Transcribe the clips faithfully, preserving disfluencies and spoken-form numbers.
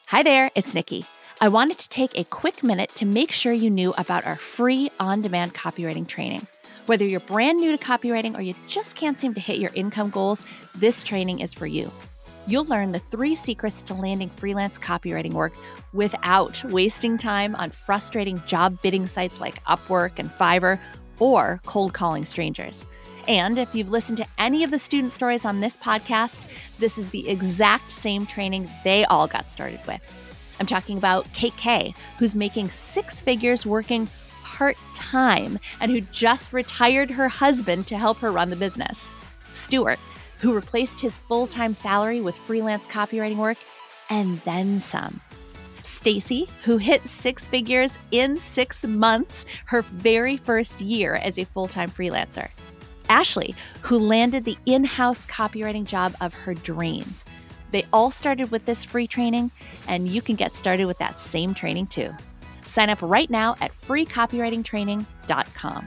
Hi there, it's Nikki. I wanted to take a quick minute to make sure you knew about our free on-demand copywriting training. Whether you're brand new to copywriting or you just can't seem to hit your income goals, this training is for you. You'll learn the three secrets to landing freelance copywriting work without wasting time on frustrating job bidding sites like Upwork and Fiverr or cold calling strangers. And if you've listened to any of the student stories on this podcast, this is the exact same training they all got started with. I'm talking about Kate Kay, who's making six figures working part-time and who just retired her husband to help her run the business. Stuart, who replaced his full-time salary with freelance copywriting work and then some. Stacy, who hit six figures in six months, her very first year as a full-time freelancer. Ashley, who landed the in-house copywriting job of her dreams. They all started with this free training, and you can get started with that same training too. Sign up right now at free copywriting training dot com.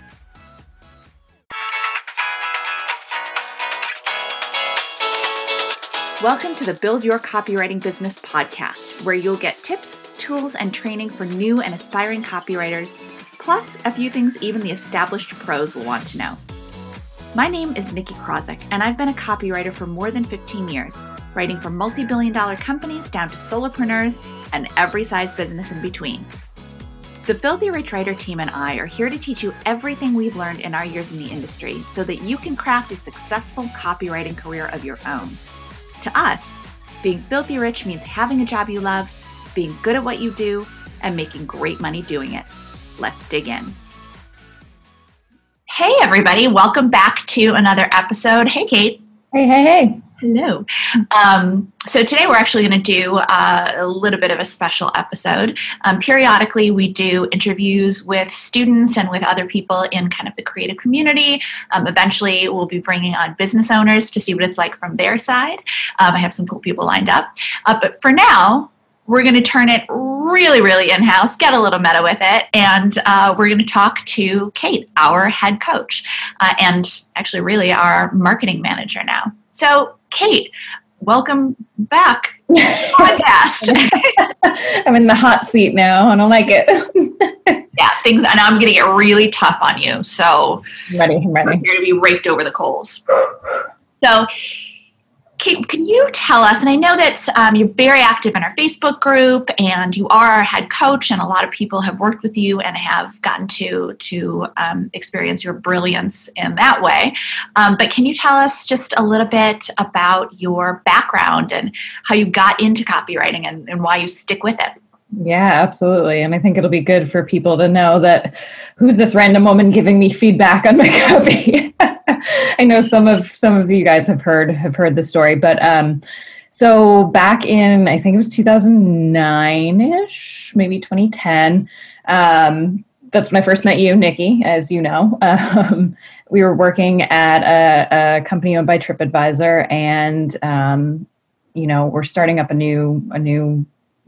Welcome to the Build Your Copywriting Business podcast, where you'll get tips, tools, and training for new and aspiring copywriters, plus a few things even the established pros will want to know. My name is Nikki Krosick, and I've been a copywriter for more than fifteen years, writing for multi-billion dollar companies down to solopreneurs and every size business in between. The Filthy Rich Writer team and I are here to teach you everything we've learned in our years in the industry so that you can craft a successful copywriting career of your own. To us, being filthy rich means having a job you love, being good at what you do, and making great money doing it. Let's dig in. Hey, everybody. Welcome back to another episode. Hey, Kate. Hey, hey, hey. Hello. Um, so today we're actually going to do uh, a little bit of a special episode. Um, periodically, we do interviews with students and with other people in kind of the creative community. Um, eventually, we'll be bringing on business owners to see what it's like from their side. Um, I have some cool people lined up. Uh, but for now, we're going to turn it really, really in-house, get a little meta with it, and uh, we're going to talk to Kate, our head coach, uh, and actually really our marketing manager now. So, Kate, welcome back to the podcast. I'm in the hot seat now. I don't like it. Yeah, things, and I'm going to get really tough on you. So, I'm ready. I'm ready. You're going to be raked over the coals. So, Kate, can you tell us, and I know that um, you're very active in our Facebook group, and you are our head coach, and a lot of people have worked with you and have gotten to, to um, experience your brilliance in that way. Um, but can you tell us just a little bit about your background and how you got into copywriting and, and why you stick with it? Yeah, absolutely. And I think it'll be good for people to know that who's this random woman giving me feedback on my copy. I know some of some of you guys have heard have heard the story, but um, so back in I think it was two thousand nine-ish, maybe twenty ten. Um, that's when I first met you, Nikki, as you know. Um, we were working at a, a company owned by TripAdvisor, and um, you know, we're starting up a new a new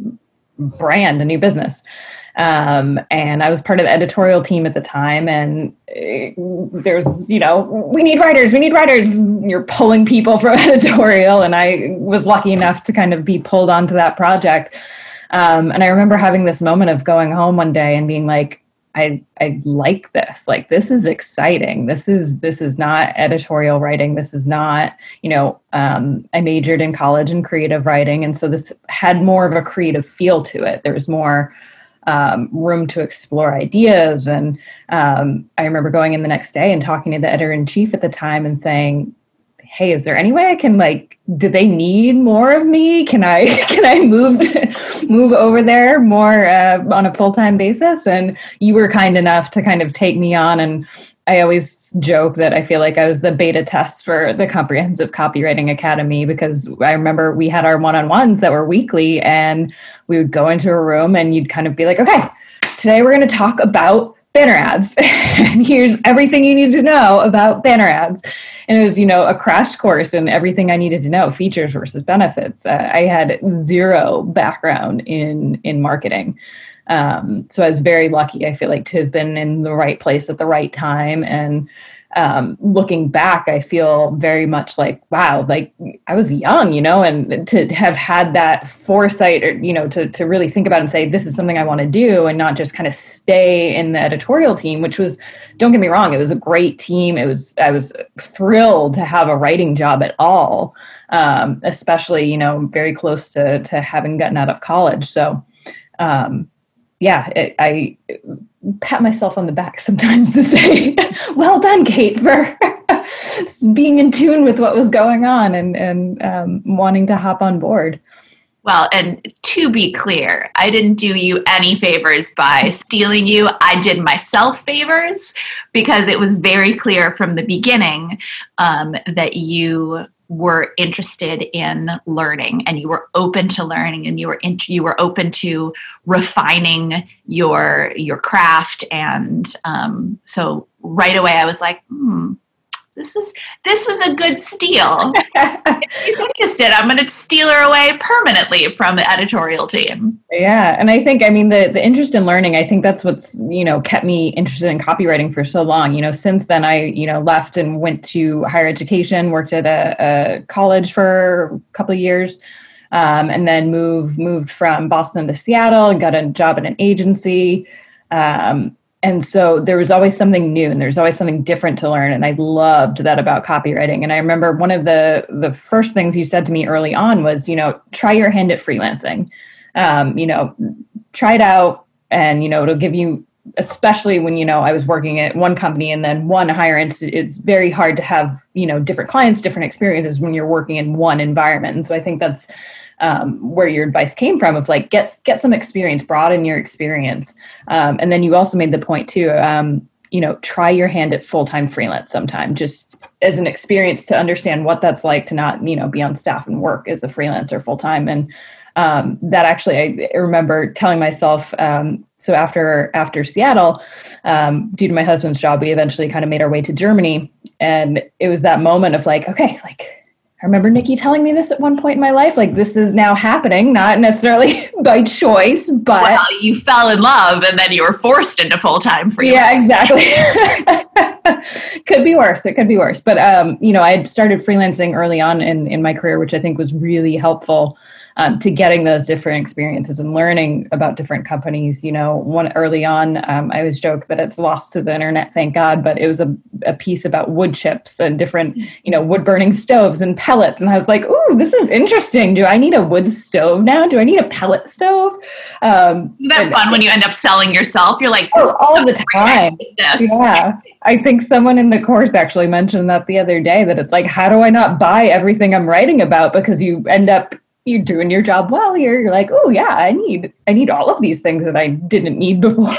brand, a new business. Um, and I was part of the editorial team at the time, and uh, there's, you know, we need writers, we need writers. You're pulling people from editorial, and I was lucky enough to kind of be pulled onto that project. Um, and I remember having this moment of going home one day and being like, I, I like this, like, this is exciting. This is, this is not editorial writing. This is not, you know, um, I majored in college in creative writing. And so this had more of a creative feel to it. There was more um, room to explore ideas. And um, I remember going in the next day and talking to the editor-in-chief at the time and saying, hey, is there any way I can, like, do they need more of me? Can I can I move move over there more uh, on a full-time basis? And you were kind enough to kind of take me on. And I always joke that I feel like I was the beta test for the Comprehensive Copywriting Academy, because I remember we had our one-on-ones that were weekly, and we would go into a room and you'd kind of be like, okay, today we're going to talk about banner ads. And here's everything you need to know about banner ads. And it was, you know, a crash course in everything I needed to know, features versus benefits. Uh, I had zero background in, in marketing. Um, so I was very lucky, I feel like, to have been in the right place at the right time. And um, looking back, I feel very much like, wow, like I was young, you know, and to have had that foresight, or, you know, to, to really think about and say, this is something I want to do, and not just kind of stay in the editorial team, which was, don't get me wrong, it was a great team. It was, I was thrilled to have a writing job at all, um, especially, you know, very close to, to having gotten out of college. So, um, yeah, it, I pat myself on the back sometimes to say, well done, Kate, for being in tune with what was going on and, and um, wanting to hop on board. Well, and to be clear, I didn't do you any favors by stealing you. I did myself favors, because it was very clear from the beginning um, that you were interested in learning, and you were open to learning, and you were in, you were open to refining your your craft. And um, so right away I was like, hmm, this was this was a good steal. If she's interested, I'm going to steal her away permanently from the editorial team. Yeah, and I think, I mean, the the interest in learning, I think that's what's, you know, kept me interested in copywriting for so long. You know, since then I, you know, left and went to higher education, worked at a, a college for a couple of years, um, and then moved moved from Boston to Seattle and got a job at an agency. Um, And so there was always something new, and there's always something different to learn. And I loved that about copywriting. And I remember one of the, the first things you said to me early on was, you know, try your hand at freelancing. Um, you know, try it out, and, you know, it'll give you, especially when, you know, I was working at one company and then one higher institute, it's very hard to have, you know, different clients, different experiences when you're working in one environment. And so I think that's Um, where your advice came from, of like, get, get some experience, broaden your experience. Um, and then you also made the point too, um, you know, try your hand at full-time freelance sometime, just as an experience to understand what that's like to not, you know, be on staff and work as a freelancer full-time. And um, that actually, I remember telling myself, um, so after, after Seattle, um, due to my husband's job, we eventually kind of made our way to Germany. And it was that moment of like, okay, like, I remember Nikki telling me this at one point in my life, like, this is now happening, not necessarily by choice, but... Well, you fell in love and then you were forced into full-time freelance. Yeah, exactly. Could be worse. It could be worse. But, um, you know, I had started freelancing early on in, in my career, which I think was really helpful um, to getting those different experiences and learning about different companies. You know, one early on, um, I always joke that it's lost to the internet, thank God, but it was a, a piece about wood chips and different, you know, wood burning stoves and pellets. And I was like, ooh, this is interesting. Do I need a wood stove now? Do I need a pellet stove? Um, Isn't that and, fun when you end up selling yourself? You're like, oh, all the time. This. Yeah. I think someone in the course actually mentioned that the other day, that it's like, how do I not buy everything I'm writing about? Because you end up, you're doing your job well. You're, you're like, oh yeah, I need, I need all of these things that I didn't need before.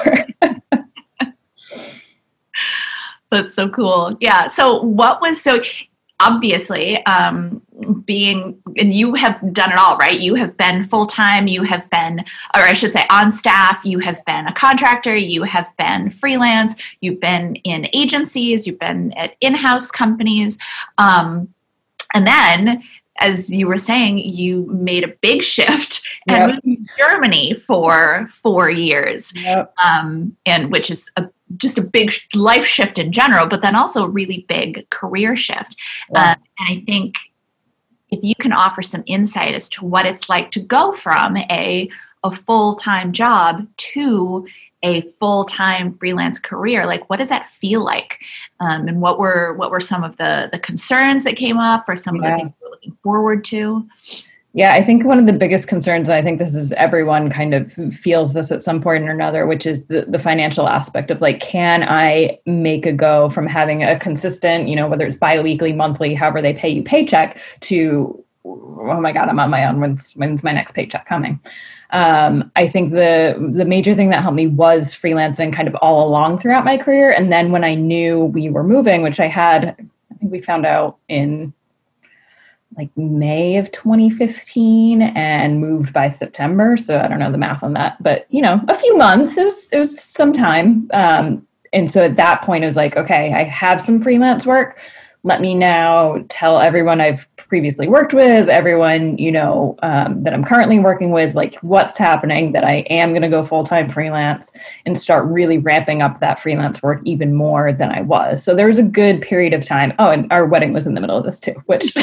That's so cool. Yeah. So what was, so obviously um, being, and you have done it all, right? You have been full-time, you have been, or I should say on staff, you have been a contractor, you have been freelance, you've been in agencies, you've been at in-house companies. Um, and then, as you were saying, you made a big shift and Yep. moved to Germany for four years, Yep. um, and which is a, just a big life shift in general, but then also a really big career shift. Yeah. Uh, and I think if you can offer some insight as to what it's like to go from a a full-time job to a full-time freelance career, like what does that feel like? Um, and what were what were some of the the concerns that came up, or some Yeah. of the things you were looking forward to? Yeah, I think one of the biggest concerns, and I think this is everyone kind of feels this at some point or another, which is the, the financial aspect of like, can I make a go from having a consistent, you know, whether it's biweekly, monthly, however they pay you paycheck, to, oh my God, I'm on my own. When's, when's my next paycheck coming? Um, I think the the major thing that helped me was freelancing kind of all along throughout my career. And then when I knew we were moving, which I had, I think we found out in like May of twenty fifteen and moved by September. So I don't know the math on that, but you know, a few months, it was, it was some time. Um, and so at that point it was like, okay, I have some freelance work. let me now tell everyone I've previously worked with, everyone, you know, um, that I'm currently working with, like what's happening, that I am going to go full-time freelance and start really ramping up that freelance work even more than I was. So there was a good period of time. Oh, and our wedding was in the middle of this too, which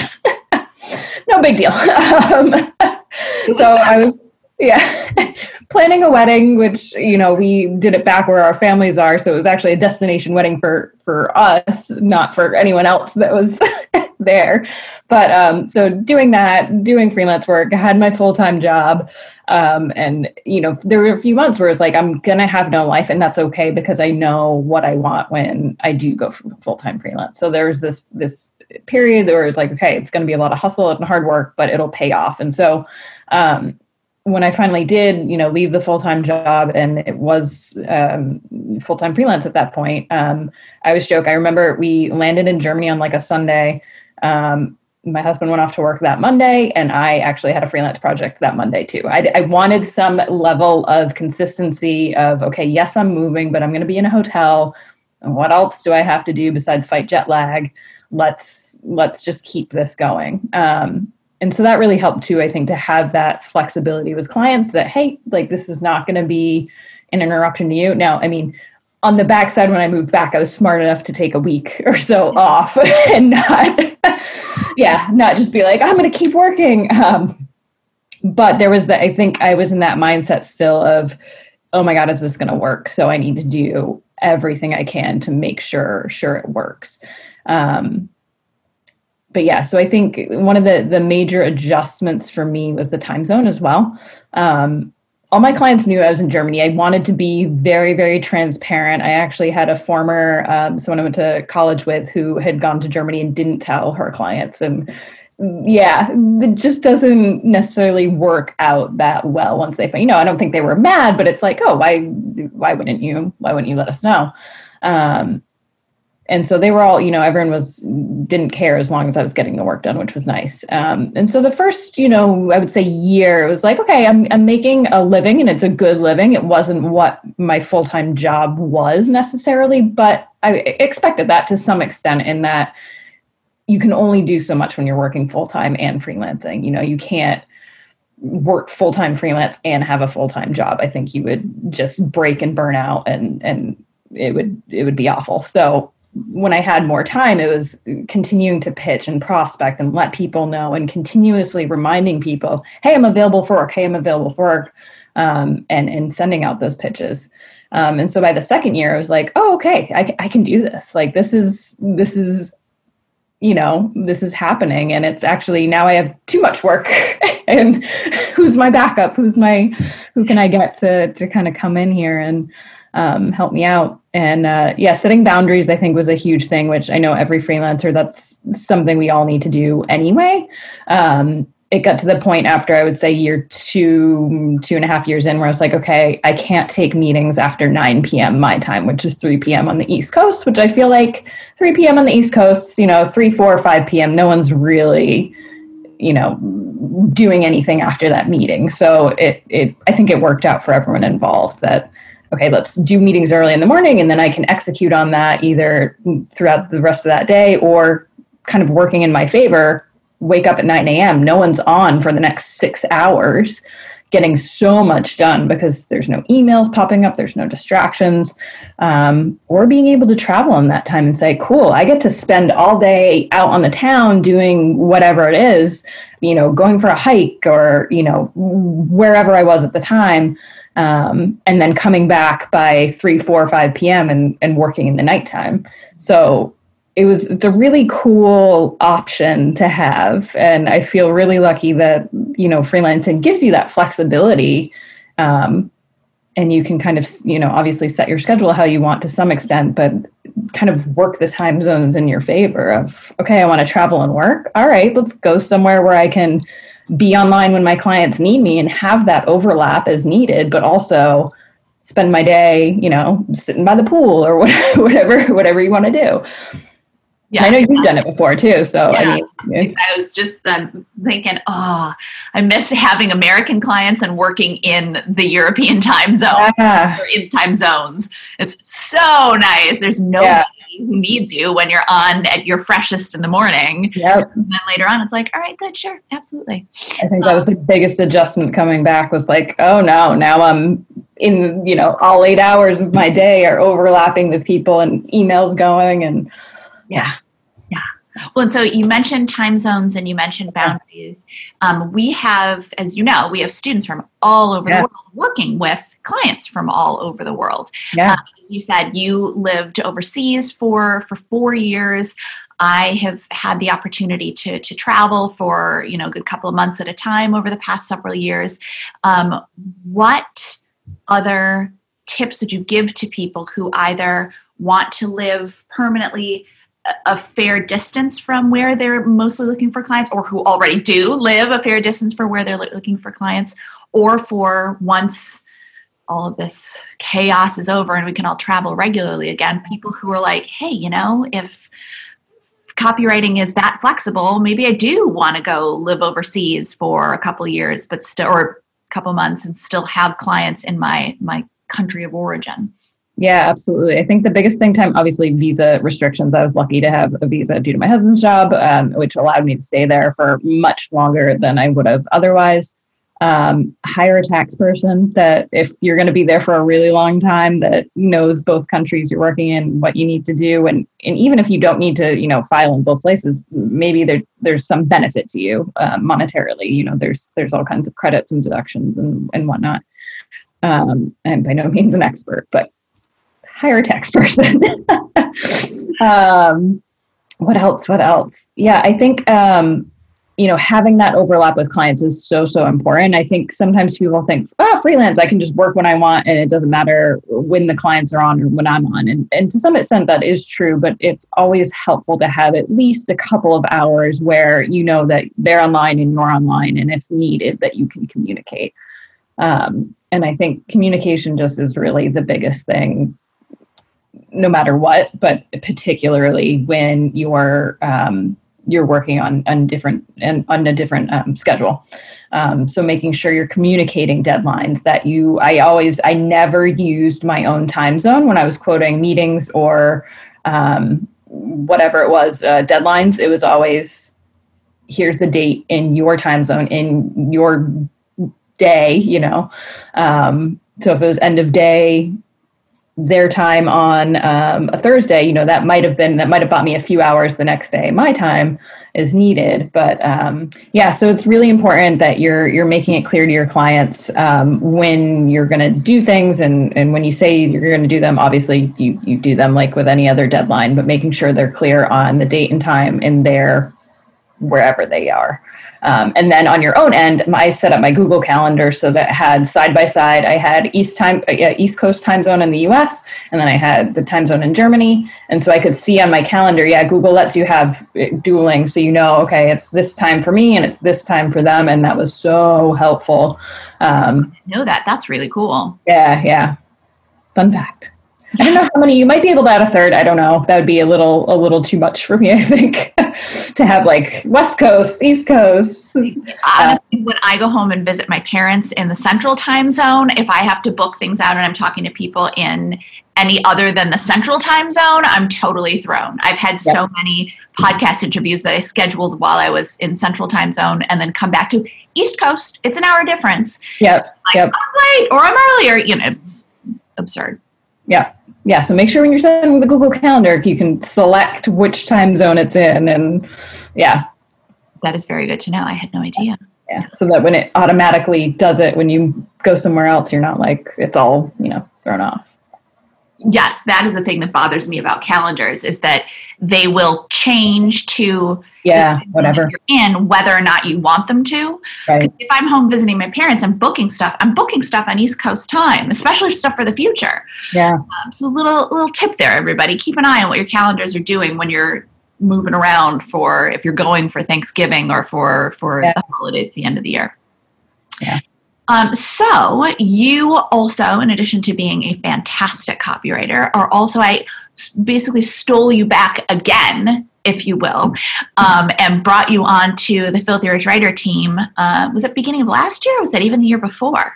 no big deal. Um, so I was, yeah, planning a wedding, which, you know, we did it back where our families are. So it was actually a destination wedding for, for us, not for anyone else that was there. But um, so doing that, doing freelance work, I had my full-time job. Um, and, you know, there were a few months where it's like, I'm going to have no life, and that's okay because I know what I want when I do go full-time freelance. So there was this, this period where it was like, okay, it's going to be a lot of hustle and hard work, but it'll pay off. And so, um, when I finally did, you know, leave the full-time job, and it was um, full-time freelance at that point, um, I always joke, I remember we landed in Germany on like a Sunday. Um, my husband went off to work that Monday, and I actually had a freelance project that Monday too. I, I wanted some level of consistency of, okay, yes, I'm moving, but I'm going to be in a hotel. And what else do I have to do besides fight jet lag? Let's, let's just keep this going. Um, And so that really helped too, I think, to have that flexibility with clients that, hey, like this is not going to be an interruption to you. Now, I mean, on the backside, when I moved back, I was smart enough to take a week or so off and not, yeah, not just be like, I'm going to keep working. Um, but there was that, I think I was in that mindset still of, oh my God, is this going to work? So I need to do everything I can to make sure, sure it works. Um, But yeah, so I think one of the, the major adjustments for me was the time zone as well. Um, all my clients knew I was in Germany. I wanted to be very, very transparent. I actually had a former, um, someone I went to college with who had gone to Germany and didn't tell her clients. And yeah, it just doesn't necessarily work out that well once they find, you know, I don't think they were mad, but it's like, oh, why, why wouldn't you, why wouldn't you let us know? Um, And so they were all, you know, everyone was, didn't care as long as I was getting the work done, which was nice. Um, and so the first, you know, I would say year, it was like, okay, I'm I'm making a living and it's a good living. It wasn't what my full-time job was necessarily, but I expected that to some extent in that you can only do so much when you're working full-time and freelancing. You know, you can't work full-time freelance and have a full-time job. I think you would just break and burn out and, and it would, it would be awful. So when I had more time, it was continuing to pitch and prospect and let people know and continuously reminding people, hey, I'm available for work. Hey, I'm available for work. Um, and, and sending out those pitches. Um, and so by the second year, I was like, oh, okay, I, I can do this. Like, this is, this is, you know, this is happening. And it's actually, now I have too much work and who's my backup? Who's my, who can I get to, to kind of come in here and um, help me out? And uh, yeah, setting boundaries, I think, was a huge thing, which I know every freelancer, that's something we all need to do anyway. Um, it got to the point after, I would say year two, two and a half years in, where I was like, okay, I can't take meetings after nine p.m. my time, which is three p.m. on the East Coast, which I feel like three p.m. on the East Coast, you know, three, four, five p.m., no one's really, you know, doing anything after that meeting. So it, it, I think it worked out for everyone involved that, okay, let's do meetings early in the morning, and then I can execute on that either throughout the rest of that day or kind of working in my favor, wake up at nine a.m. No one's on for the next six hours, getting so much done because there's no emails popping up, there's no distractions, um, or being able to travel in that time and say, cool, I get to spend all day out on the town doing whatever it is, you know, going for a hike or, you know, wherever I was at the time. Um, and then coming back by three, four, five p.m. and, and working in the nighttime. So it was, it's a really cool option to have. And I feel really lucky that, you know, freelancing gives you that flexibility. Um, and you can kind of, you know, obviously set your schedule how you want to some extent, but kind of work the time zones in your favor of, okay, I want to travel and work. All right, let's go somewhere where I can be online when my clients need me and have that overlap as needed, but also spend my day, you know, sitting by the pool or whatever, whatever, whatever you want to do. Yeah, I know you've done it before too. So yeah, I mean, I was just um, thinking, oh, I miss having American clients and working in the European time zone, yeah. or in time zones. It's so nice. There's no, yeah. who needs you when you're on at your freshest in the morning. Yep. And then later on, it's like, all right, good, sure, absolutely. I think that was the biggest adjustment coming back was like, oh no, now I'm in, you know, all eight hours of my day are overlapping with people and emails going and yeah. Yeah. Well, and so you mentioned time zones and you mentioned boundaries. Um, we have, as you know, we have students from all over yeah. the world working with clients from all over the world. Yeah. Um, as you said, you lived overseas for, for four years. I have had the opportunity to, to travel for, you know, a good couple of months at a time over the past several years. Um, what other tips would you give to people who either want to live permanently a fair distance from where they're mostly looking for clients, or who already do live a fair distance for where they're looking for clients, or for once all of this chaos is over and we can all travel regularly again, people who are like, hey, you know, if copywriting is that flexible, maybe I do want to go live overseas for a couple of years, but still, or a couple months and still have clients in my, my country of origin. Yeah, absolutely. I think the biggest thing time, obviously visa restrictions. I was lucky to have a visa due to my husband's job, um, which allowed me to stay there for much longer than I would have otherwise. Um, hire a tax person that if you're going to be there for a really long time, that knows both countries you're working in, what you need to do. And, and even if you don't need to, you know, file in both places, maybe there, there's some benefit to you uh, monetarily. You know, there's, there's all kinds of credits and deductions and, and whatnot. Um, I'm by no means an expert, but hire a tax person. um, what else? What else? Yeah, I think, um, you know, having that overlap with clients is so, so important. I think sometimes people think, oh, freelance, I can just work when I want and it doesn't matter when the clients are on or when I'm on. And, and to some extent that is true, but it's always helpful to have at least a couple of hours where you know that they're online and you're online, and if needed, that you can communicate. Um, and I think communication just is really the biggest thing, no matter what, but particularly when you're um, you're working on on different and on a different um, schedule. Um, so making sure you're communicating deadlines that you. I always I never used my own time zone when I was quoting meetings or um, whatever it was uh, deadlines. It was always, here's the date in your time zone in your day. You know, um, so if it was end of day their time on um, a Thursday, you know, that might have been, that might have bought me a few hours the next day. My time is needed. But um, yeah, so it's really important that you're, you're making it clear to your clients um, when you're going to do things. And, and when you say you're going to do them, obviously you, you do them like with any other deadline, but making sure they're clear on the date and time in their, wherever they are. Um, and then on your own end, I set up my Google Calendar so that had side by side, I had East time, uh, East Coast time zone in the U S, and then I had the time zone in Germany. And so I could see on my calendar, yeah, Google lets you have dueling. So you know, okay, it's this time for me and it's this time for them. And that was so helpful. Um, I know that. That's really cool. Yeah, yeah. Fun fact. I don't know how many, you might be able to add a third. I don't know. That would be a little, a little too much for me, I think, to have like West Coast, East Coast. Honestly, uh, when I go home and visit my parents in the central time zone, if I have to book things out and I'm talking to people in any other than the central time zone, I'm totally thrown. I've had yeah. so many podcast interviews that I scheduled while I was in central time zone and then come back to East Coast. It's an hour difference. Yep. Like, yep. I'm late or I'm earlier. You know, it's absurd. Yeah. Yeah. So make sure when you're setting the Google Calendar, you can select which time zone it's in. And yeah. That is very good to know. I had no idea. Yeah. So that when it automatically does it, when you go somewhere else, you're not like, it's all, you know, thrown off. Yes, that is the thing that bothers me about calendars is that they will change to yeah, whatever you're in, whether or not you want them to. Right. If I'm home visiting my parents, I'm booking stuff. I'm booking stuff on East Coast time, especially stuff for the future. Yeah. Um, so a little little tip there, everybody. Keep an eye on what your calendars are doing when you're moving around for if you're going for Thanksgiving or for for yeah. the holidays at the end of the year. Yeah. Um, so you also, in addition to being a fantastic copywriter, are also, I basically stole you back again, if you will, um, and brought you onto the Filthy Rich Writer team. Uh, was it beginning of last year or was that even the year before?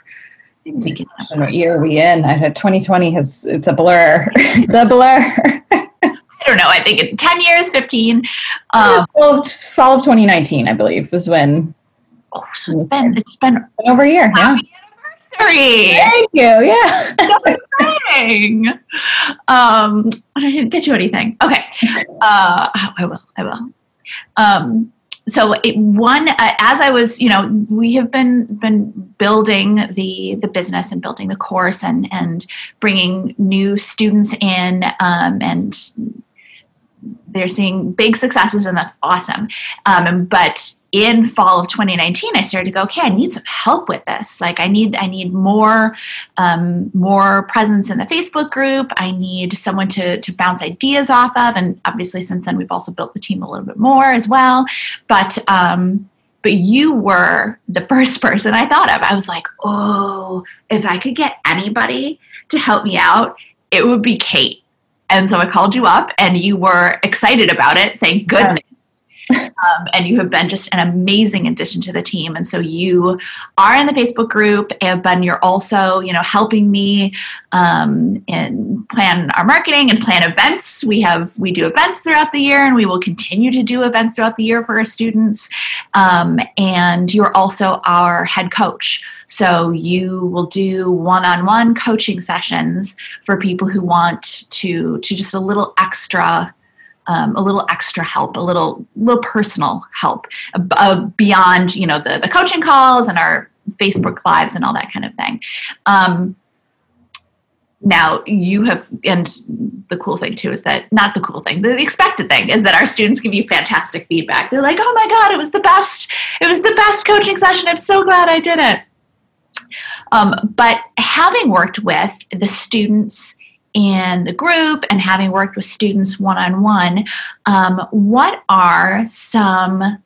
What year are we in? I had twenty twenty has, it's a blur. It's a blur. I don't don't know, I think it's ten years, fifteen. Um, well, fall of twenty nineteen, I believe, was when. Oh, so it's been, it's been, been over a year. Yeah. Anniversary. Thank you. Yeah. So exciting. Um, I didn't get you anything. Okay. Uh, oh, I will, I will. Um, So it, one, uh, as I was, you know, we have been been building the the business and building the course and and bringing new students in, um, and they're seeing big successes, and that's awesome. Um, but in fall of twenty nineteen, I started to go, okay, I need some help with this. Like I need, I need more, um, more presence in the Facebook group. I need someone to, to bounce ideas off of. And obviously since then we've also built the team a little bit more as well. But, um, but you were the first person I thought of. I was like, oh, if I could get anybody to help me out, it would be Kate. And so I called you up and you were excited about it. Thank goodness. Um, and you have been just an amazing addition to the team. And so you are in the Facebook group, but you're also, you know, helping me um, in plan our marketing and plan events. We have, we do events throughout the year, and we will continue to do events throughout the year for our students. Um, and you're also our head coach. So you will do one-on-one coaching sessions for people who want to, to just a little extra Um, a little extra help, a little little personal help uh, beyond, you know, the, the coaching calls and our Facebook lives and all that kind of thing. Um, now you have, and the cool thing too is that, not the cool thing, the expected thing is that our students give you fantastic feedback. They're like, oh my God, it was the best. It was the best coaching session. I'm so glad I did it. Um, but having worked with the students in the group and having worked with students one-on-one, um, what are some,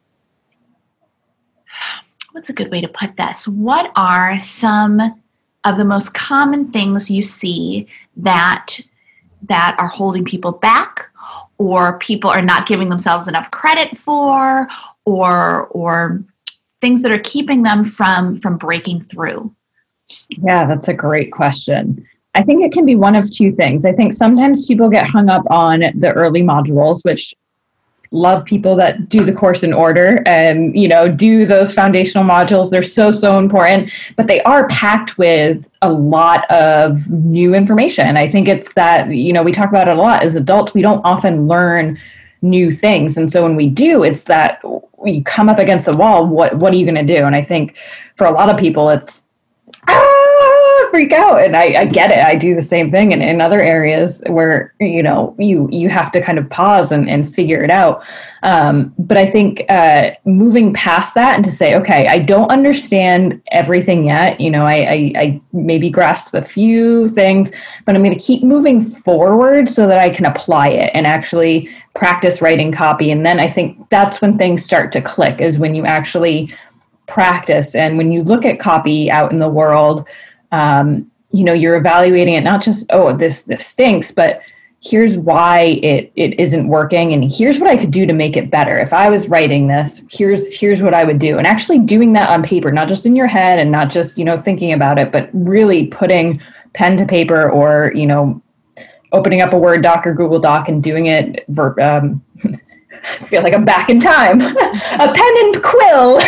what's a good way to put this? What are some of the most common things you see that, that are holding people back, or people are not giving themselves enough credit for, or, or things that are keeping them from, from breaking through? Yeah, that's a great question. I think it can be one of two things. I think sometimes people get hung up on the early modules, which love people that do the course in order and, you know, do those foundational modules. They're so, so important, but they are packed with a lot of new information. I think it's that, you know, we talk about it a lot as adults, we don't often learn new things. And so when we do, it's that you come up against the wall, what, what are you going to do? And I think for a lot of people, it's, ah, freak out. And I, I get it. I do the same thing. And in other areas where, you know, you, you have to kind of pause and, and figure it out. Um, but I think uh, moving past that and to say, okay, I don't understand everything yet. You know, I, I, I maybe grasp a few things, but I'm going to keep moving forward so that I can apply it and actually practice writing copy. And then I think that's when things start to click, is when you actually practice. And when you look at copy out in the world, um, you know, you're evaluating it, not just, oh, this, this stinks, but here's why it, it isn't working. And here's what I could do to make it better. If I was writing this, here's, here's what I would do. And actually doing that on paper, not just in your head and not just, you know, thinking about it, but really putting pen to paper, or, you know, opening up a Word doc or Google Doc and doing it ver- um, I feel like I'm back in time. A pen and quill,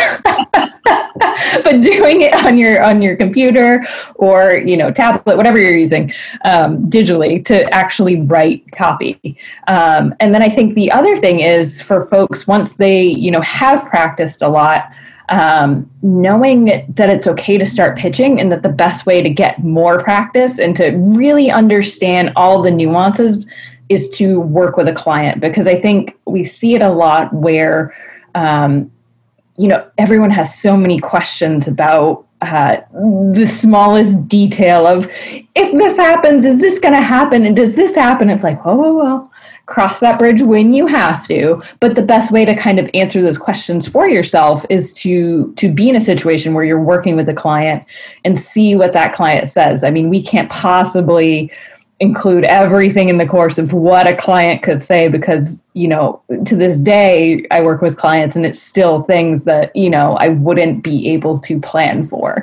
but doing it on your on your computer or, you know, tablet, whatever you're using, um, digitally to actually write copy. Um, and then I think the other thing is for folks, once they, you know, have practiced a lot, um, knowing that it's okay to start pitching, and that the best way to get more practice and to really understand all the nuances is to work with a client. Because I think we see it a lot where, um, you know, everyone has so many questions about uh, the smallest detail of, if this happens, is this going to happen? And does this happen? It's like, whoa, whoa, whoa, cross that bridge when you have to. But the best way to kind of answer those questions for yourself is to, to be in a situation where you're working with a client and see what that client says. I mean, we can't possibly include everything in the course of what a client could say, because, you know, to this day, I work with clients and it's still things that, you know, I wouldn't be able to plan for.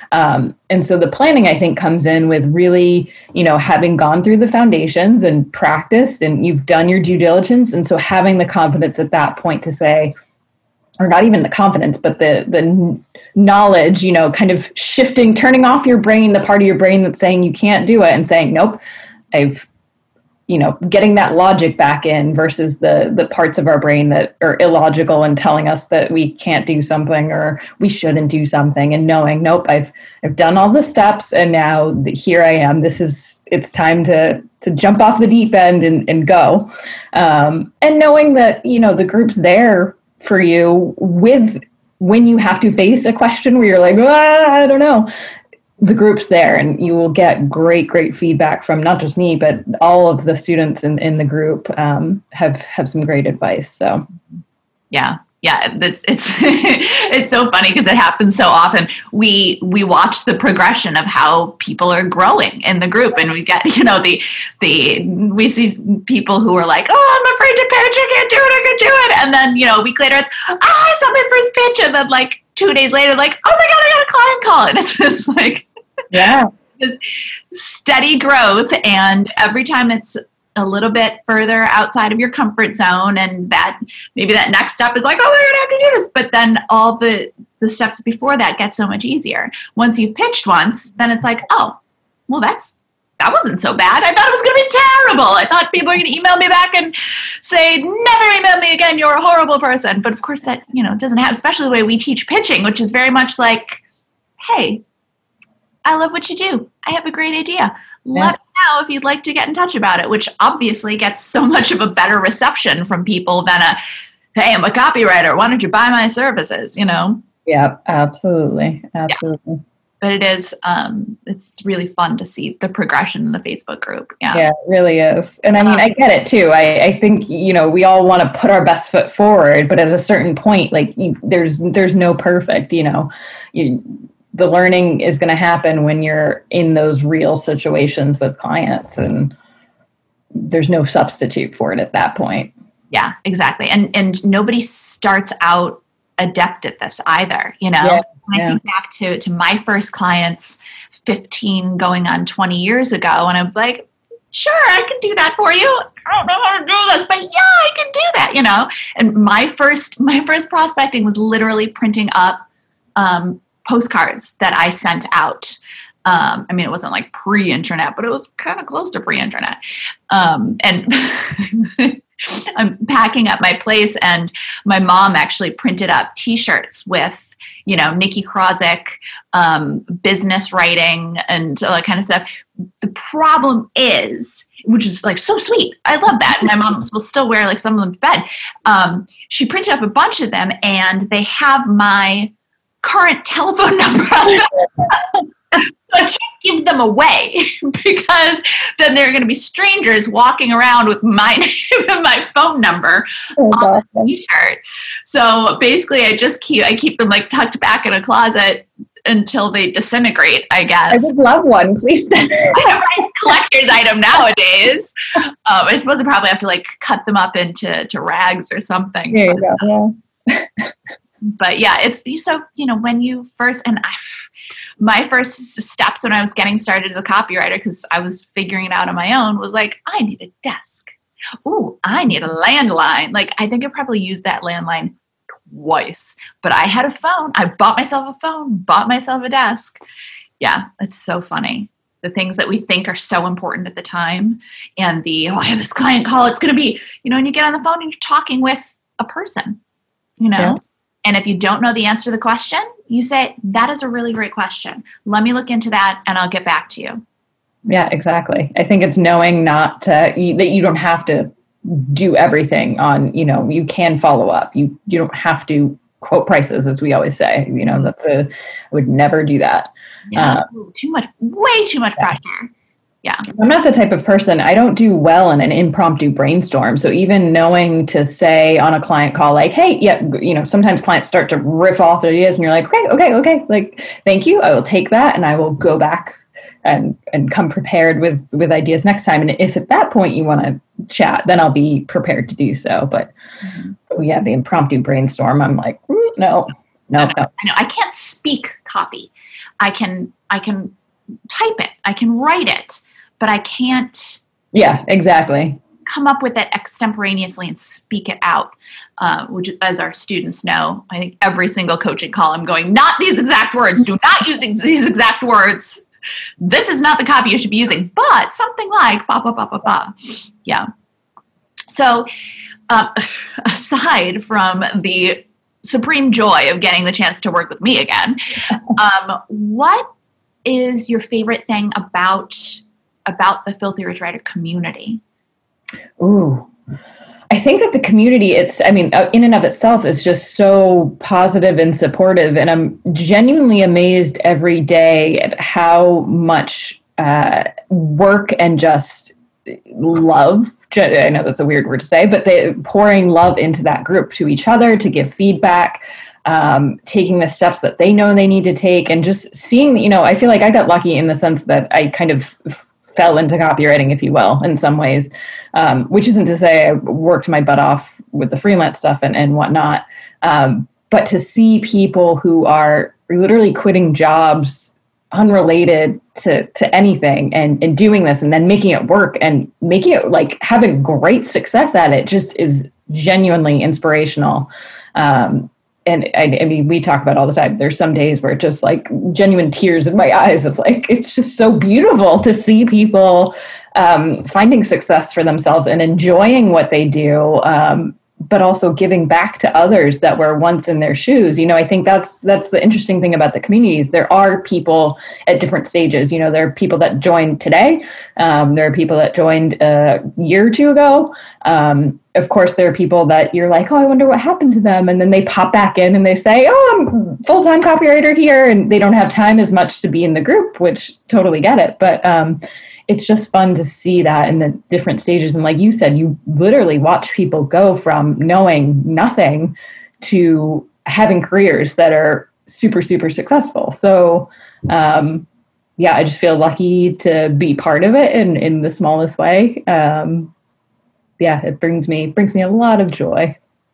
Um, and so the planning, I think, comes in with really, you know, having gone through the foundations and practiced and you've done your due diligence. And so having the confidence at that point to say, or not even the confidence, but the the knowledge, you know, kind of shifting, turning off your brain, the part of your brain that's saying you can't do it and saying, nope, I've, you know, getting that logic back in versus the the parts of our brain that are illogical and telling us that we can't do something or we shouldn't do something, and knowing, nope, I've I've done all the steps and now here I am. This is, it's time to to jump off the deep end and, and go. Um, and knowing that, you know, the group's there for you with, when you have to face a question where you're like, ah, I don't know, the group's there and you will get great, great feedback from not just me, but all of the students in, in the group um, have, have some great advice. So, yeah. Yeah, it's it's it's so funny because it happens so often. We we watch the progression of how people are growing in the group, and we get, you know, the the we see people who are like, oh, I'm afraid to pitch, I can't do it, I can't do it, and then, you know, a week later it's, ah, I saw my first pitch, and then like two days later, like, oh my god, I got a client call, and it's just like, yeah, this steady growth, and every time it's a little bit further outside of your comfort zone, and that maybe that next step is like, oh, we're gonna have to do this, but then all the the steps before that get so much easier. Once you've pitched once, then it's like, oh, well, that's that wasn't so bad. I thought it was gonna be terrible. I thought people were gonna email me back and say, never email me again, you're a horrible person. But of course that, you know, doesn't happen, especially the way we teach pitching, which is very much like, hey, I love what you do, I have a great idea, yeah. Let me know if you'd like to get in touch about it, which obviously gets so much of a better reception from people than a, hey, I'm a copywriter, why don't you buy my services, you know? Yeah, absolutely. Absolutely. Yeah. But it is, um, it's really fun to see the progression in the Facebook group. Yeah, yeah, it really is. And I mean, I get it too. I, I think, you know, we all want to put our best foot forward, but at a certain point, like you, there's, there's no perfect, you know, you, the learning is going to happen when you're in those real situations with clients, and there's no substitute for it at that point. Yeah, exactly. And and nobody starts out adept at this either, you know. Yeah, when yeah. I think back to, to my first clients fifteen going on twenty years ago, and I was like, sure, I can do that for you. I don't know how to do this, but yeah, I can do that, you know. And my first my first prospecting was literally printing up um postcards that I sent out. Um, I mean, it wasn't like pre-internet, but it was kind of close to pre-internet. Um, and I'm packing up my place, and my mom actually printed up T-shirts with, you know, Nikki Krosick, um, business writing and all that kind of stuff. The problem is, which is like so sweet, I love that. My mom will still wear like some of them to bed. Um, she printed up a bunch of them, and they have my current telephone number. So I can't give them away because then there are going to be strangers walking around with my name and my phone number oh, on the T-shirt. So basically, I just keep I keep them like tucked back in a closet until they disintegrate, I guess. I would love one, please. I know, right? It's a collector's item nowadays. Um, I suppose I probably have to like cut them up into to rags or something. There you go. Yeah. But yeah, it's so, you know, when you first, and I, my first steps when I was getting started as a copywriter, because I was figuring it out on my own, was like, I need a desk. Ooh, I need a landline. Like, I think I probably used that landline twice, but I had a phone. I bought myself a phone, bought myself a desk. Yeah, it's so funny. The things that we think are so important at the time, and the, oh, I have this client call, it's going to be, you know, and you get on the phone and you're talking with a person, you know? Yeah. And if you don't know the answer to the question, you say, that is a really great question. Let me look into that and I'll get back to you. Yeah, exactly. I think it's knowing not to, you, that you don't have to do everything on, you know, you can follow up. You you don't have to quote prices, as we always say. You know, that's a, I would never do that. Yeah, uh, too much, way too much yeah. pressure. Yeah. I'm not the type of person, I don't do well in an impromptu brainstorm. So even knowing to say on a client call, like, hey, yeah, you know, sometimes clients start to riff off ideas and you're like, okay, okay, okay. Like, thank you. I will take that and I will go back and, and come prepared with, with ideas next time. And if at that point you want to chat, then I'll be prepared to do so. But mm-hmm. oh, yeah, the impromptu brainstorm, I'm like, mm, no, no, no. I know. I can't speak copy. I can, I can type it, I can write it, but I can't. Yeah, exactly. Come up with it extemporaneously and speak it out, uh, which, as our students know, I think every single coaching call I'm going, not these exact words, do not use these exact words. This is not the copy you should be using, but something like ba, ba, ba, ba, ba. Yeah. So uh, aside from the supreme joy of getting the chance to work with me again, um, what is your favorite thing about, about the Filthy Rich Writer community? Ooh, I think that the community, it's, I mean, in and of itself is just so positive and supportive. And I'm genuinely amazed every day at how much uh, work and just love, I know that's a weird word to say, but they pouring love into that group, to each other, to give feedback, um, taking the steps that they know they need to take, and just seeing, you know, I feel like I got lucky in the sense that I kind of f- fell into copywriting, if you will, in some ways, um, which isn't to say I worked my butt off with the freelance stuff and, and whatnot. Um, but to see people who are literally quitting jobs unrelated to, to anything and, and doing this and then making it work and making it, like, having great success at it, just is genuinely inspirational. Um, And I, I mean, we talk about all the time. There's some days where just like genuine tears in my eyes of like, it's just so beautiful to see people um, finding success for themselves and enjoying what they do, um, but also giving back to others that were once in their shoes. You know, I think that's that's the interesting thing about the communities. There are people at different stages. You know, there are people that joined today. Um, there are people that joined a year or two ago. Um, of course, there are people that you're like, oh, I wonder what happened to them. And then they pop back in and they say, oh, I'm full-time copywriter here. And they don't have time as much to be in the group, which totally get it. But um, it's just fun to see that in the different stages. And like you said, you literally watch people go from knowing nothing to having careers that are super, super successful. So um, yeah, I just feel lucky to be part of it in, in the smallest way. Um, yeah, it brings me, brings me a lot of joy.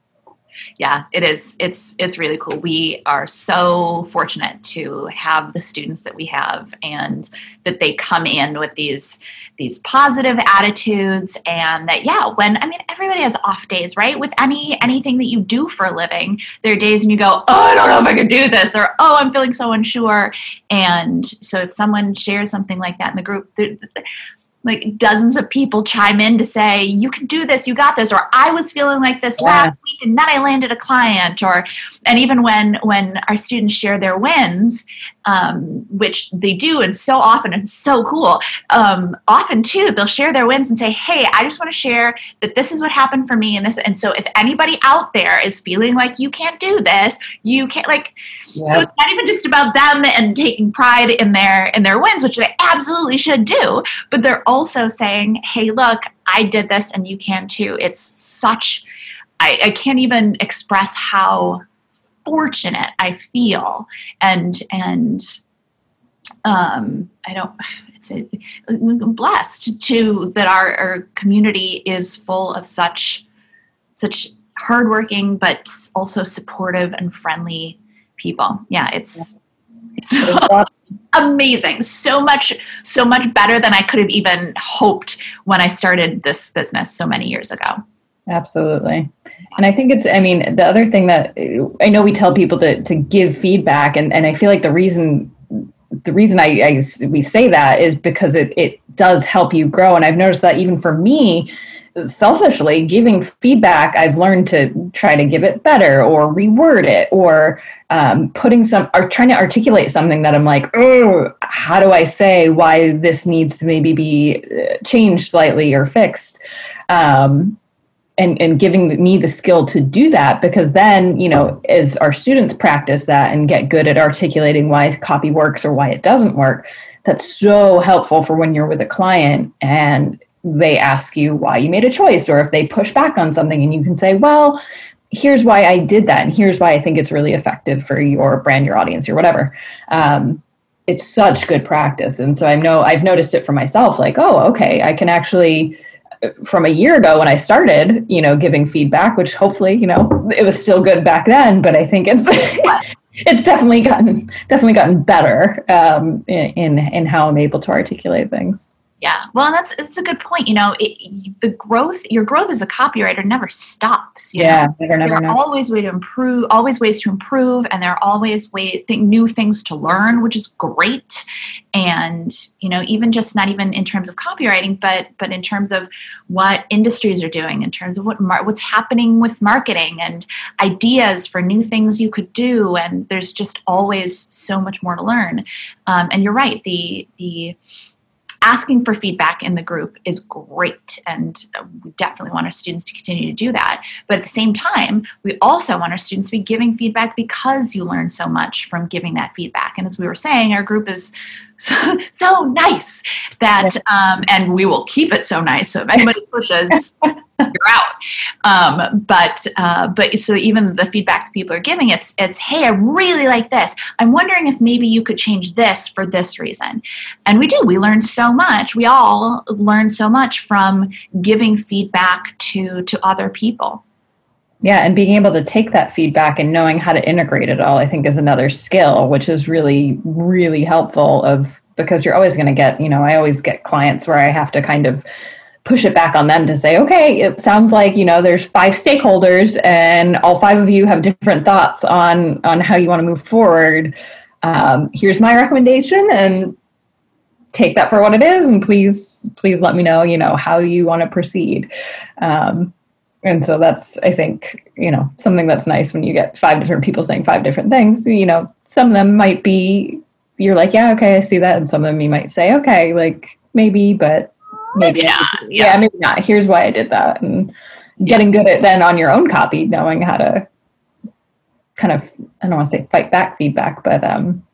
Yeah, it is. It's it's really cool. We are so fortunate to have the students that we have, and that they come in with these these positive attitudes, and that, yeah, when, I mean, everybody has off days, right? With any anything that you do for a living, there are days when you go, oh, I don't know if I could do this, or oh, I'm feeling so unsure. And so if someone shares something like that in the group, they're, they're, like dozens of people chime in to say, you can do this, you got this, or I was feeling like this yeah. last week and then I landed a client, or, and even when, when our students share their wins, um, which they do, and so often, it's so cool. Um, often too, they'll share their wins and say, hey, I just want to share that this is what happened for me. And this, and so if anybody out there is feeling like you can't do this, you can't, like, yeah. So it's not even just about them and taking pride in their, in their wins, which they absolutely should do, but they're also saying, hey, look, I did this and you can too. It's such, I, I can't even express how fortunate I feel, and and um, I don't. It's a, I'm blessed to that our, our community is full of such such hardworking, but also supportive and friendly people. Yeah, it's it's amazing. So much, so much better than I could have even hoped when I started this business so many years ago. Absolutely. And I think it's, I mean, the other thing that I know we tell people to, to give feedback, and, and I feel like the reason, the reason I, I we say that is because it, it does help you grow. And I've noticed that even for me, selfishly, giving feedback, I've learned to try to give it better or reword it, or um, putting some, or trying to articulate something that I'm like, oh, how do I say why this needs to maybe be changed slightly or fixed? Um, and, and giving me the skill to do that, because then, you know, as our students practice that and get good at articulating why copy works or why it doesn't work, that's so helpful for when you're with a client and they ask you why you made a choice, or if they push back on something and you can say, well, here's why I did that, and here's why I think it's really effective for your brand, your audience, or whatever. Um, it's such good practice. And so I know I've noticed it for myself, like, oh, okay, I can actually, from a year ago when I started, you know, giving feedback, which hopefully, you know, it was still good back then, but I think it's, it's definitely gotten definitely gotten better um, in, in in how I'm able to articulate things. Yeah, well, that's it's a good point. You know, it, the growth, your growth as a copywriter never stops. You yeah, know? never, never, there are never. always way to improve, always ways to improve, and there are always way th- new things to learn, which is great. And you know, even just not even in terms of copywriting, but but in terms of what industries are doing, in terms of what mar- what's happening with marketing and ideas for new things you could do. And there's just always so much more to learn. Um, and you're right. The the asking for feedback in the group is great, and we definitely want our students to continue to do that. But at the same time, we also want our students to be giving feedback because you learn so much from giving that feedback. And as we were saying, our group is so, so nice that, um, and we will keep it so nice. So if anybody pushes, you're out. Um, but uh, but so even the feedback that people are giving, it's it's hey, I really like this. I'm wondering if maybe you could change this for this reason. And we do. We learn so much. We all learn so much from giving feedback to to other people. Yeah, and being able to take that feedback and knowing how to integrate it all, I think, is another skill, which is really, really helpful. Of because you're always going to get, you know, I always get clients where I have to kind of push it back on them to say, okay, it sounds like, you know, there's five stakeholders and all five of you have different thoughts on on how you want to move forward. Um, here's my recommendation, and take that for what it is, and please, please let me know, you know, how you want to proceed. Um, and so that's, I think, you know, something that's nice when you get five different people saying five different things. You know, some of them might be, you're like, yeah, okay, I see that. And some of them you might say, okay, like maybe, but maybe, maybe not. Yeah. yeah, maybe not. Here's why I did that. And yeah. getting good at then on your own copy, knowing how to kind of, I don't want to say fight back feedback, but um,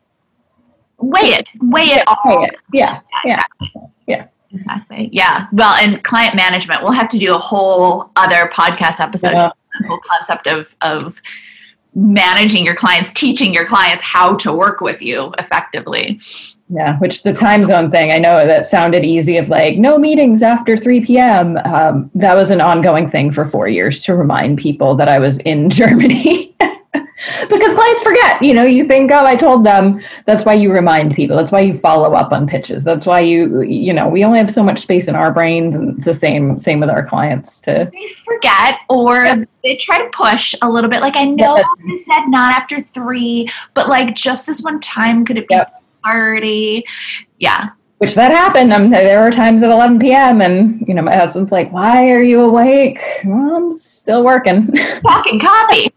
weigh it, weigh it all. Weigh it. Yeah, yeah, exactly. yeah. Exactly. Yeah. Well, and client management, we'll have to do a whole other podcast episode, Yeah. just the whole concept of, of managing your clients, teaching your clients how to work with you effectively. Yeah, which the time zone thing, I know that sounded easy of like, no meetings after three p.m. Um, that was an ongoing thing for four years to remind people that I was in Germany. Because clients forget, you know, you think, oh, I told them. That's why you remind people. That's why you follow up on pitches. That's why you, you know, we only have so much space in our brains, and it's the same, same with our clients too. They forget, or yeah. they try to push a little bit. Like, I know yeah. I said not after three, but like just this one time, could it be yep. thirty? Yeah. Which that happened. Um, there were times at eleven p.m. and, you know, my husband's like, why are you awake? Well, I'm still working. Talking copy.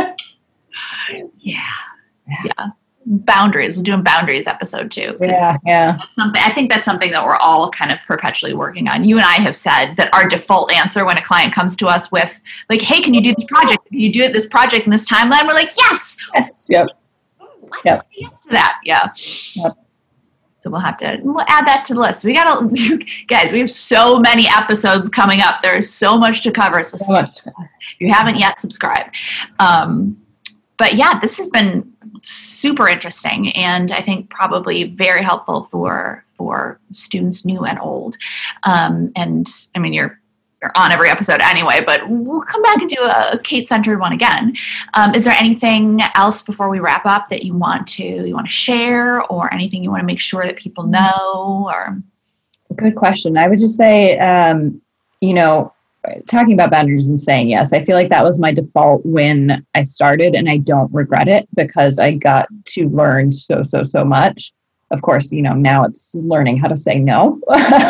Yeah. Yeah. Boundaries. We're doing boundaries episode two. Yeah. Yeah. That's something, I think that's something that we're all kind of perpetually working on. You and I have said that our default answer when a client comes to us with like, hey, can you do this project? Can you do it this project in this timeline? We're like, yes. Yep. Let's yep. say yes to that. Yeah. Yep. So we'll have to, we'll add that to the list. We got to, guys, we have so many episodes coming up. There's so much to cover. So, so much. If you haven't yet, subscribe. Um, But yeah, this has been super interesting, and I think probably very helpful for for students new and old. Um, and I mean, you're you're on every episode anyway, but we'll come back and do a Kate-centered one again. Um, is there anything else before we wrap up that you want to you want to share, or anything you want to make sure that people know? Or good question. I would just say, um, you know. talking about boundaries and saying yes, I feel like that was my default when I started, and I don't regret it because I got to learn so, so, so much. Of course, you know, now it's learning how to say no.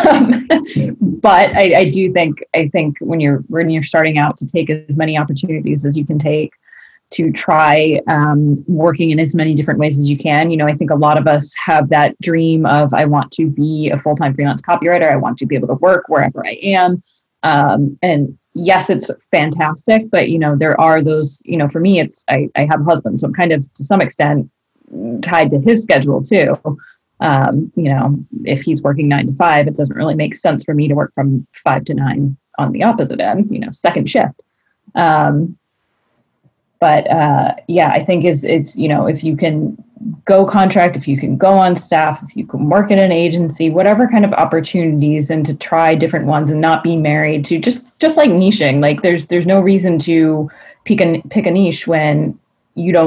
But I, I do think, I think when you're, when you're starting out, to take as many opportunities as you can take, to try um, working in as many different ways as you can. You know, I think a lot of us have that dream of, I want to be a full-time freelance copywriter. I want to be able to work wherever I am. Um, and yes, it's fantastic, but you know, there are those, you know, for me, it's, I, I have a husband, so I'm kind of to some extent tied to his schedule too. Um, you know, if he's working nine to five, it doesn't really make sense for me to work from five to nine on the opposite end, you know, second shift. Um, but, uh, yeah, I think is, it's, you know, if you can go contract, if you can go on staff, if you can work in an agency, whatever kind of opportunities, and to try different ones and not be married to just, just like niching. Like there's, there's no reason to pick a, pick a niche when you don't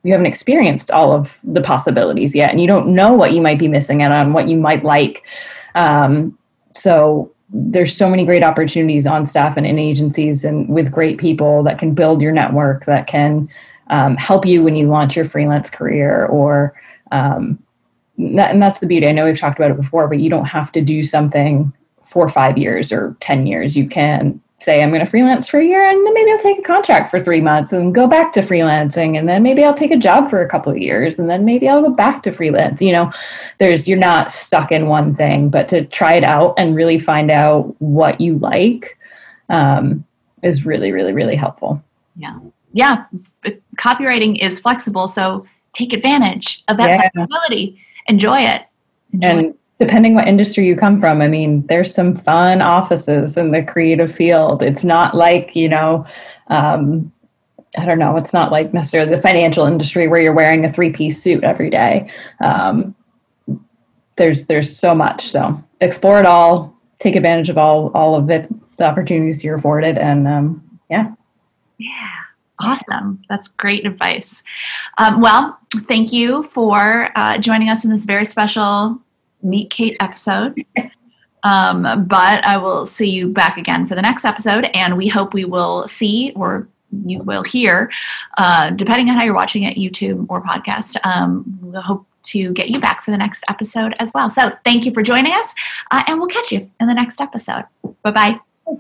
you haven't experienced all of the possibilities yet, and you don't know what you might be missing out on, what you might like. Um, so there's so many great opportunities on staff and in agencies and with great people that can build your network, that can um, help you when you launch your freelance career, or um, that, and that's the beauty. I know we've talked about it before, but you don't have to do something for five years or ten years. You can say, I'm going to freelance for a year, and then maybe I'll take a contract for three months and go back to freelancing. And then maybe I'll take a job for a couple of years, and then maybe I'll go back to freelance. You know, there's, you're not stuck in one thing, but to try it out and really find out what you like um, is really, really, really helpful. Yeah. Yeah. Copywriting is flexible. So take advantage of that yeah. flexibility. Enjoy it. Enjoy and it. Depending what industry you come from, I mean, there's some fun offices in the creative field. It's not like, you know, um, I don't know, it's not like necessarily the financial industry where you're wearing a three-piece suit every day. Um, there's there's so much. So explore it all, take advantage of all all of it, the opportunities you're afforded, and um, yeah. Yeah. Awesome. That's great advice. Um, well, thank you for uh, joining us in this very special Meet Kate episode. Um, but I will see you back again for the next episode, and we hope we will see, or you will hear, uh, depending on how you're watching it, YouTube or podcast. Um, we'll hope to get you back for the next episode as well. So thank you for joining us, uh, and we'll catch you in the next episode. Bye-bye.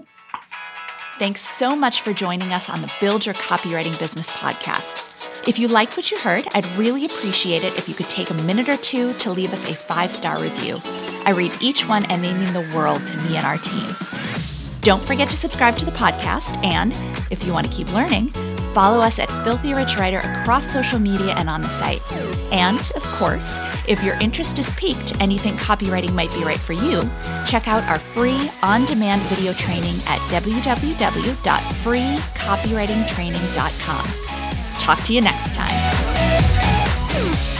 Thanks so much for joining us on the Build Your Copywriting Business podcast. If you liked what you heard, I'd really appreciate it if you could take a minute or two to leave us a five-star review. I read each one, and they mean the world to me and our team. Don't forget to subscribe to the podcast, and if you want to keep learning, follow us at Filthy Rich Writer across social media and on the site. And, of course, if your interest is piqued and you think copywriting might be right for you, check out our free on-demand video training at w w w dot free copywriting training dot com. Talk to you next time.